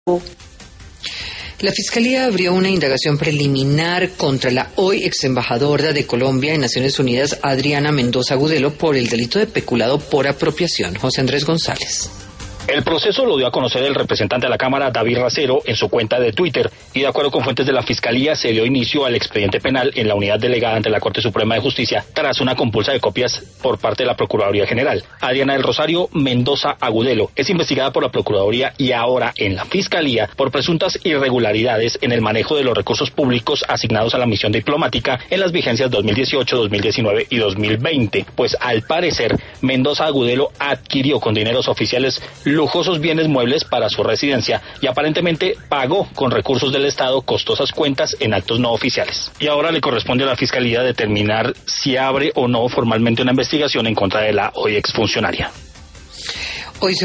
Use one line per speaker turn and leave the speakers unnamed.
La Fiscalía abrió una indagación preliminar contra la hoy ex embajadora de Colombia en Naciones Unidas, Adriana Mendoza Agudelo, por el delito de peculado por apropiación. José Andrés González.
El proceso lo dio a conocer el representante de la Cámara, David Racero, en su cuenta de Twitter, y de acuerdo con fuentes de la Fiscalía se dio inicio al expediente penal en la unidad delegada ante la Corte Suprema de Justicia tras una compulsa de copias por parte de la Procuraduría General. Adriana del Rosario Mendoza Agudelo es investigada por la Procuraduría y ahora en la Fiscalía por presuntas irregularidades en el manejo de los recursos públicos asignados a la misión diplomática en las vigencias 2018, 2019 y 2020, pues al parecer Mendoza Agudelo adquirió con dineros oficiales lujosos bienes muebles para su residencia y aparentemente pagó con recursos del Estado costosas cuentas en actos no oficiales. Y ahora le corresponde a la Fiscalía determinar si abre o no formalmente una investigación en contra de la hoy exfuncionaria.
Hoy